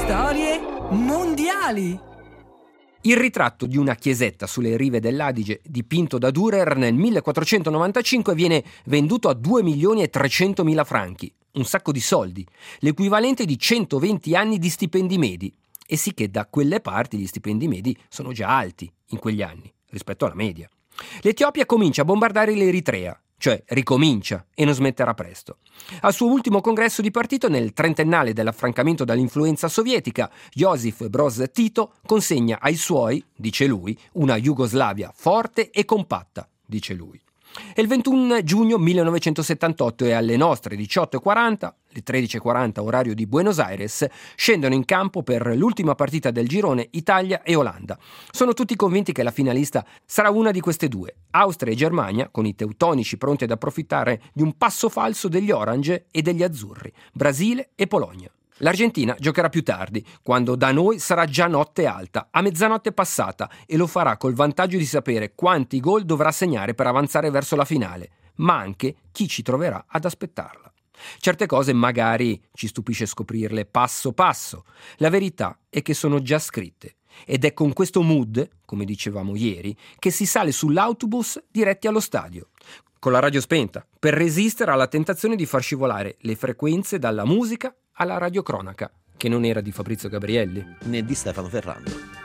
Storie mondiali. Il ritratto di una chiesetta sulle rive dell'Adige dipinto da Dürer nel 1495 viene venduto a 2.300.000 franchi, un sacco di soldi, l'equivalente di 120 anni di stipendi medi. E sì che da quelle parti gli stipendi medi sono già alti in quegli anni rispetto alla media. L'Etiopia comincia a bombardare l'Eritrea, cioè ricomincia e non smetterà presto. Al suo ultimo congresso di partito, nel trentennale dell'affrancamento dall'influenza sovietica, Josip Broz Tito consegna ai suoi, dice lui, una Jugoslavia forte e compatta, dice lui. È il 21 giugno 1978 e alle nostre 18:40, le 13:40 orario di Buenos Aires, scendono in campo per l'ultima partita del girone Italia e Olanda. Sono tutti convinti che la finalista sarà una di queste due, Austria e Germania, con i teutonici pronti ad approfittare di un passo falso degli orange e degli azzurri, Brasile e Polonia. L'Argentina giocherà più tardi, quando da noi sarà già notte alta, a mezzanotte passata, e lo farà col vantaggio di sapere quanti gol dovrà segnare per avanzare verso la finale, ma anche chi ci troverà ad aspettarla. Certe cose magari ci stupisce scoprirle passo passo. La verità è che sono già scritte. Ed è con questo mood, come dicevamo ieri, che si sale sull'autobus diretti allo stadio, con la radio spenta, per resistere alla tentazione di far scivolare le frequenze dalla musica alla radiocronaca, che non era di Fabrizio Gabrielli, né di Stefano Ferrando.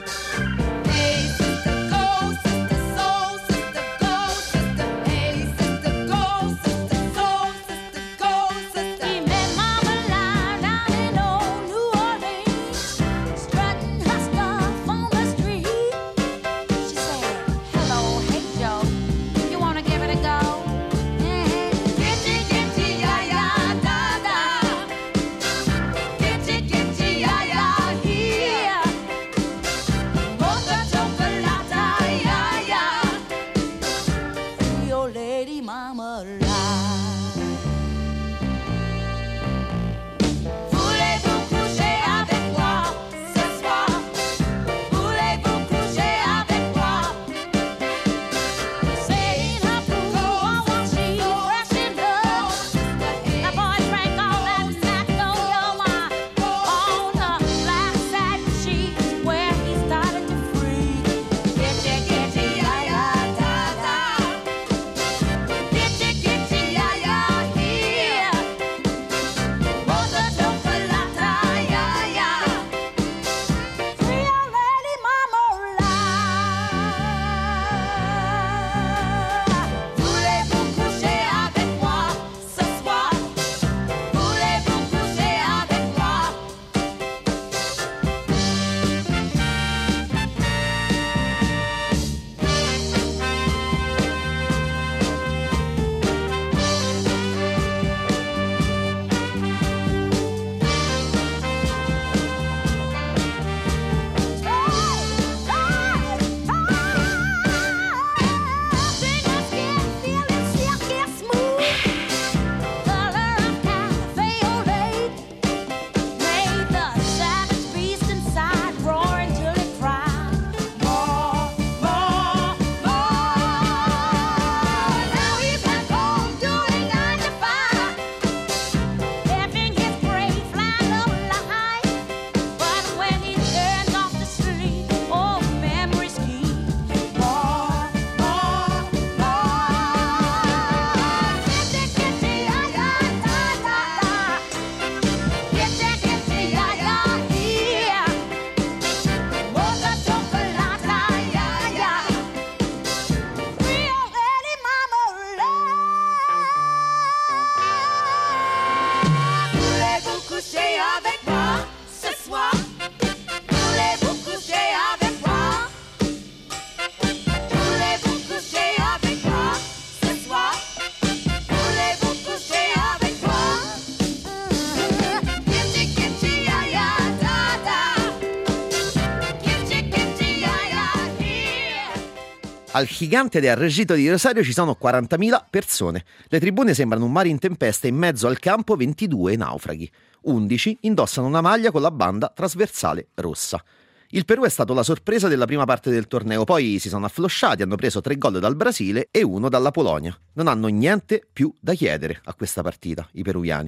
Al gigante del Regito di Rosario ci sono 40.000 persone. Le tribune sembrano un mare in tempesta e in mezzo al campo 22 naufraghi. 11 indossano una maglia con la banda trasversale rossa. Il Perù è stato la sorpresa della prima parte del torneo, poi si sono afflosciati, hanno preso 3 gol dal Brasile e 1 dalla Polonia. Non hanno niente più da chiedere a questa partita, i peruviani.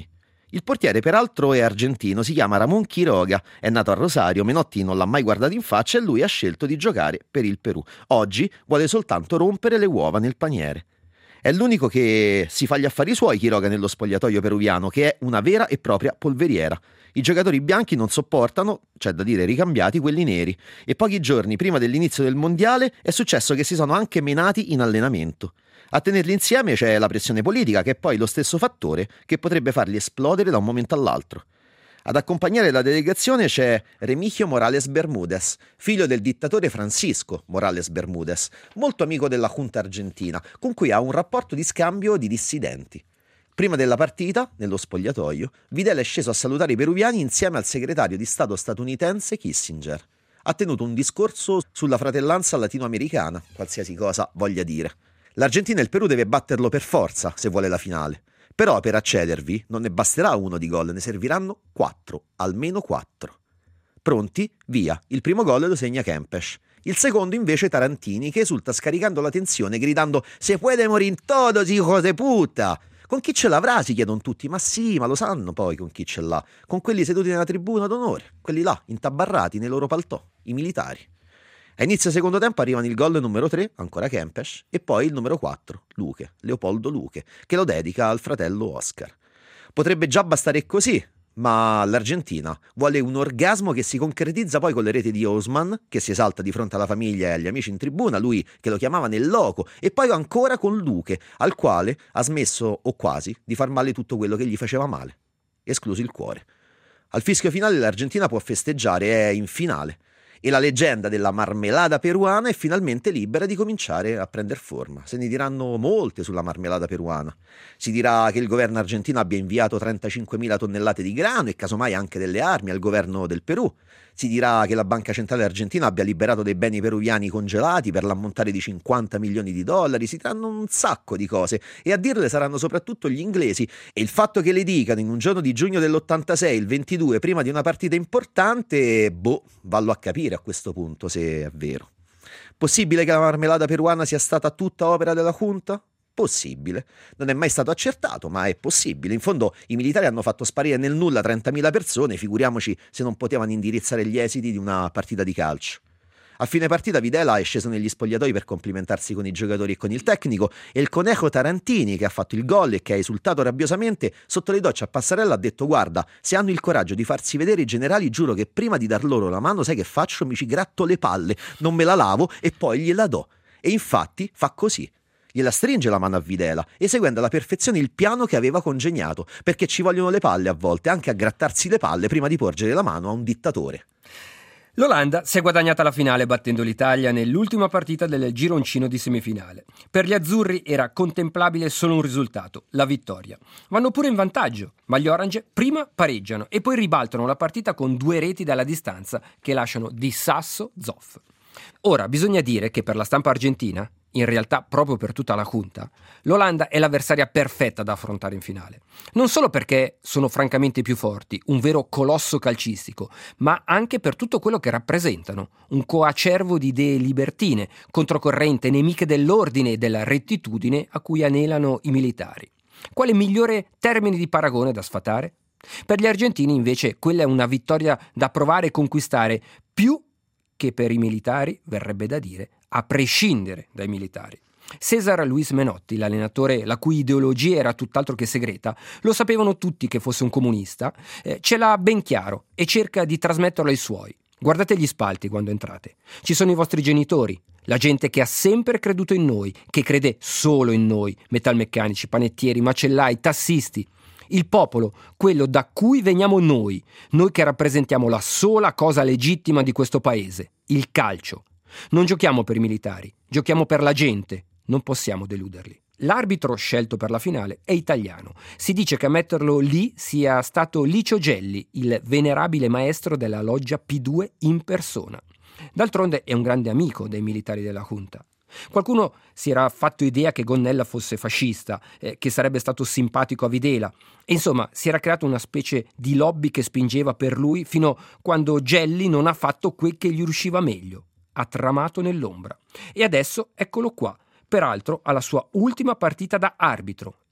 Il portiere peraltro è argentino, si chiama Ramón Quiroga, è nato a Rosario, Menotti non l'ha mai guardato in faccia e lui ha scelto di giocare per il Perù. Oggi vuole soltanto rompere le uova nel paniere. È l'unico che si fa gli affari suoi Quiroga nello spogliatoio peruviano, che è una vera e propria polveriera. I giocatori bianchi non sopportano, c'è da dire ricambiati, quelli neri, e pochi giorni prima dell'inizio del mondiale è successo che si sono anche menati in allenamento. A tenerli insieme c'è la pressione politica, che è poi lo stesso fattore che potrebbe farli esplodere da un momento all'altro. Ad accompagnare la delegazione c'è Remigio Morales Bermúdez, figlio del dittatore Francisco Morales Bermúdez, molto amico della Junta argentina, con cui ha un rapporto di scambio di dissidenti. Prima della partita, nello spogliatoio, Videla è sceso a salutare i peruviani insieme al segretario di Stato statunitense Kissinger. Ha tenuto un discorso sulla fratellanza latinoamericana, qualsiasi cosa voglia dire. L'Argentina e il Perù deve batterlo per forza se vuole la finale. Però per accedervi non ne basterà uno di gol, ne serviranno 4, almeno 4. Pronti? Via. Il primo gol lo segna Kempes. Il secondo invece Tarantini, che esulta scaricando la tensione gridando «Se puede morir todos, hijo de puta!». Con chi ce l'avrà? Si chiedono tutti. Ma sì, ma lo sanno poi con chi ce l'ha. Con quelli seduti nella tribuna d'onore, quelli là, intabarrati nei loro paltò, i militari. A inizio secondo tempo arrivano il gol numero 3, ancora Kempes, e poi il numero 4, Luque, Leopoldo Luque, che lo dedica al fratello Oscar. Potrebbe già bastare così, ma l'Argentina vuole un orgasmo che si concretizza poi con le reti di Osman, che si esalta di fronte alla famiglia e agli amici in tribuna, lui che lo chiamava nel loco, e poi ancora con Luque, al quale ha smesso, o quasi, di far male tutto quello che gli faceva male, escluso il cuore. Al fischio finale l'Argentina può festeggiare, è in finale. E la leggenda della marmelada peruana è finalmente libera di cominciare a prendere forma. Se ne diranno molte sulla marmelada peruana. Si dirà che il governo argentino abbia inviato 35.000 tonnellate di grano e casomai anche delle armi al governo del Perù. Si dirà che la Banca Centrale Argentina abbia liberato dei beni peruviani congelati per l'ammontare di 50 milioni di dollari. Si diranno un sacco di cose e a dirle saranno soprattutto gli inglesi. E il fatto che le dicano in un giorno di giugno dell'86, il 22, prima di una partita importante, vallo a capire a questo punto se è vero. Possibile che la marmelada peruana sia stata tutta opera della Junta? Possibile. Non è mai stato accertato, ma è possibile. In fondo i militari hanno fatto sparire nel nulla 30.000 persone, figuriamoci se non potevano indirizzare gli esiti di una partita di calcio. A fine partita Videla è sceso negli spogliatoi per complimentarsi con i giocatori e con il tecnico, e il conejo Tarantini, che ha fatto il gol e che ha esultato rabbiosamente, sotto le docce a Passarella ha detto «Guarda, se hanno il coraggio di farsi vedere i generali, giuro che prima di dar loro la mano, sai che faccio? Mi ci gratto le palle, non me la lavo e poi gliela do». E infatti fa così. Gliela stringe la mano a Videla, eseguendo alla perfezione il piano che aveva congegnato, perché ci vogliono le palle a volte, anche a grattarsi le palle prima di porgere la mano a un dittatore. L'Olanda si è guadagnata la finale battendo l'Italia nell'ultima partita del gironcino di semifinale. Per gli azzurri era contemplabile solo un risultato, la vittoria. Vanno pure in vantaggio, ma gli orange prima pareggiano e poi ribaltano la partita con 2 reti dalla distanza che lasciano di sasso Zoff. Ora, bisogna dire che per la stampa argentina, in realtà proprio per tutta la Junta, l'Olanda è l'avversaria perfetta da affrontare in finale. Non solo perché sono francamente più forti, un vero colosso calcistico, ma anche per tutto quello che rappresentano, un coacervo di idee libertine, controcorrente, nemiche dell'ordine e della rettitudine a cui anelano i militari. Quale migliore termine di paragone da sfatare? Per gli argentini invece quella è una vittoria da provare e conquistare più che per i militari, verrebbe da dire, a prescindere dai militari. César Luis Menotti, l'allenatore la cui ideologia era tutt'altro che segreta, lo sapevano tutti che fosse un comunista, ce l'ha ben chiaro e cerca di trasmetterlo ai suoi. Guardate gli spalti quando entrate. Ci sono i vostri genitori, la gente che ha sempre creduto in noi, che crede solo in noi, metalmeccanici, panettieri, macellai, tassisti. Il popolo, quello da cui veniamo noi che rappresentiamo la sola cosa legittima di questo paese, il calcio. Non giochiamo per i militari, giochiamo per la gente, non possiamo deluderli. L'arbitro scelto per la finale è italiano. Si dice che a metterlo lì sia stato Licio Gelli, il venerabile maestro della loggia P2 in persona. D'altronde è un grande amico dei militari della Junta. Qualcuno si era fatto idea che Gonnella fosse fascista, che sarebbe stato simpatico a Videla, e insomma si era creata una specie di lobby che spingeva per lui fino quando Gelli non ha fatto quel che gli riusciva meglio, ha tramato nell'ombra. E adesso eccolo qua, peraltro alla sua ultima partita da arbitro,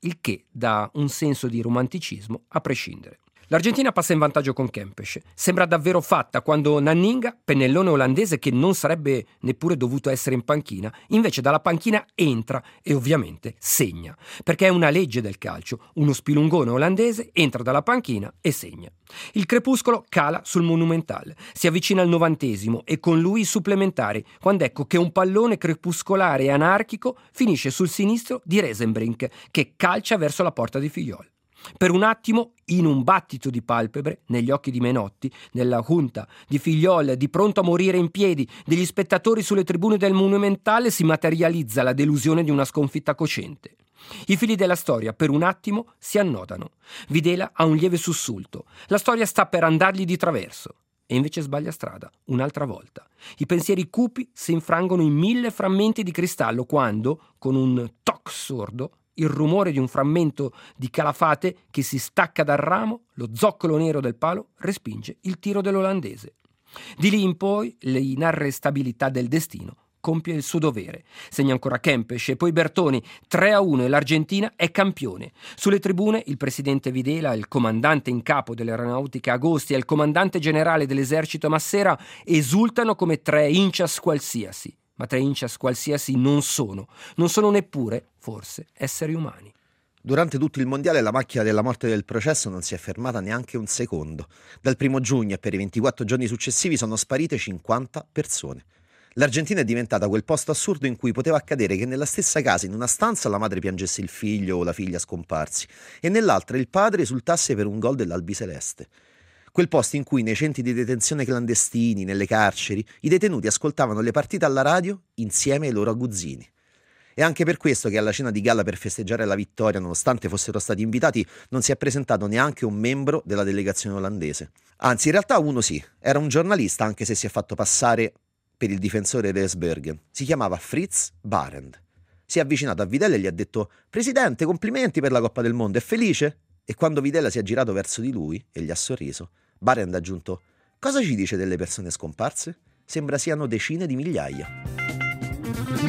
il che dà un senso di romanticismo a prescindere. L'Argentina passa in vantaggio con Kempes. Sembra davvero fatta quando Nanninga, pennellone olandese che non sarebbe neppure dovuto essere in panchina, invece dalla panchina entra e ovviamente segna, perché è una legge del calcio. Uno spilungone olandese entra dalla panchina e segna. Il crepuscolo cala sul Monumental, si avvicina al 90° e con lui i supplementari, quando ecco che un pallone crepuscolare e anarchico finisce sul sinistro di Resenbrink, che calcia verso la porta di Fillol. Per un attimo, in un battito di palpebre, negli occhi di Menotti, nella junta di Fillol, di pronto a morire in piedi, degli spettatori sulle tribune del Monumentale, si materializza la delusione di una sconfitta cosciente. I fili della storia, per un attimo, si annodano. Videla ha un lieve sussulto. La storia sta per andargli di traverso. E invece sbaglia strada, un'altra volta. I pensieri cupi si infrangono in 1000 frammenti di cristallo quando, con un toc sordo, il rumore di un frammento di calafate che si stacca dal ramo, lo zoccolo nero del palo respinge il tiro dell'olandese. Di lì in poi l'inarrestabilità del destino compie il suo dovere. Segna ancora Kempes e poi Bertoni, 3-1 e l'Argentina è campione. Sulle tribune il presidente Videla, il comandante in capo dell'aeronautica Agosti e il comandante generale dell'esercito Massera esultano come 3 hinchas qualsiasi. Ma 3 hinchas qualsiasi non sono neppure, forse, esseri umani. Durante tutto il mondiale la macchina della morte del processo non si è fermata neanche un secondo. Dal 1 giugno e per i 24 giorni successivi sono sparite 50 persone. L'Argentina è diventata quel posto assurdo in cui poteva accadere che nella stessa casa, in una stanza, la madre piangesse il figlio o la figlia scomparsi e nell'altra il padre esultasse per un gol dell'Albiceleste. Quel posto in cui nei centri di detenzione clandestini, nelle carceri, i detenuti ascoltavano le partite alla radio insieme ai loro aguzzini. È anche per questo che alla cena di gala per festeggiare la vittoria, nonostante fossero stati invitati, non si è presentato neanche un membro della delegazione olandese. Anzi, in realtà uno sì, era un giornalista, anche se si è fatto passare per il difensore Reesbergen. Si chiamava Fritz Barend. Si è avvicinato a Videla e gli ha detto: «Presidente, complimenti per la Coppa del Mondo, è felice?» E quando Videla si è girato verso di lui e gli ha sorriso, Barend ha aggiunto: «Cosa ci dice delle persone scomparse? Sembra siano decine di migliaia».